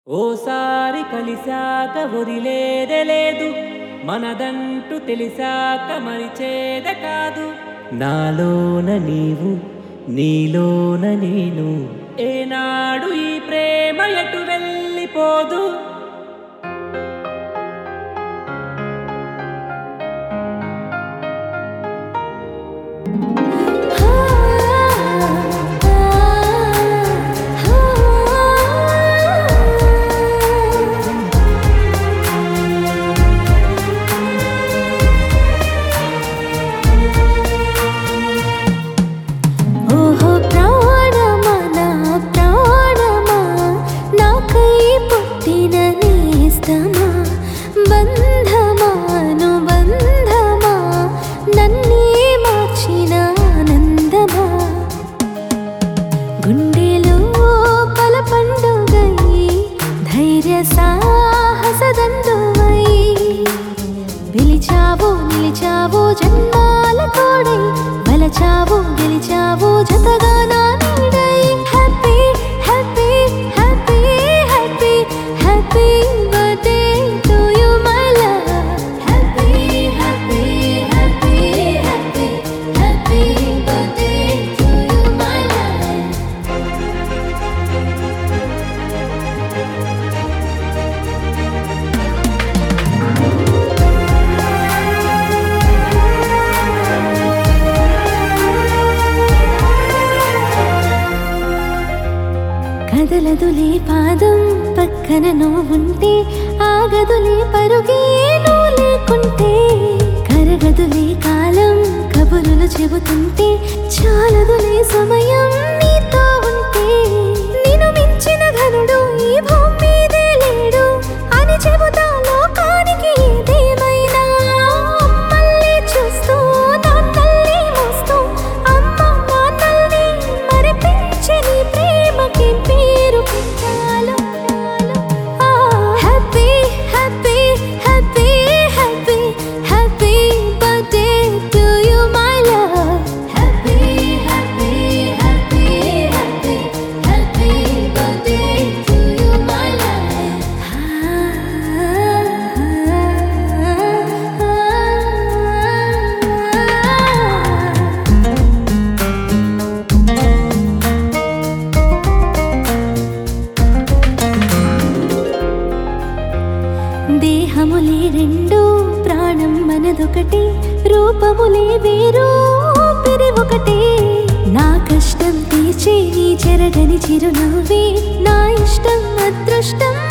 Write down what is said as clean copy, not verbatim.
ఓసారి కలిసాక వదిలేదే లేదు, మనదంటూ తెలిసాక మరిచేద కాదు. నాలోన నీవు, నీలోన నేను, ఏనాడు ఈ ప్రేమ ఎటు వెళ్ళిపోదు. నిలిచావో జన్మాల తోడై, వలచావో గెలిచావో జతగా నా నీడై. Happy happy happy happy happy birthday to you my love. Happy happy happy happy happy birthday to you my love. కదలదులే పాదం పక్కన నువ్వుంటే, ఆగదులే పరుగే నువ్వు లేకుంటే. కరగదులే కాలం కబురులు చెబుతుంటే, చాలదులే సమయం నీతో ఉంటే. నిన్ను మించిన ఘనుడు ఈ భూమి మీదే లేడు అని చెబుతా లోకానికి. ఏదేమైనా మళ్ళీ చూస్తూ నాన్నల్ని మోస్తూ, అమ్మ నాన్నల్ని మరిపించి నీ ప్రేమకి పేరు పెట్టాలో. Happy happy happy happy happy birthday to you my love. Happy happy happy happy happy birthday to you my love. దేహములే రెండు, ప్రాణం మనదొకటి, రూపములే వేరు, ఊపిరి ఒకటే. నా కష్టం తీర్చే నీ చెరగని చిరునవ్వే, నా ఇష్టం అదృష్టం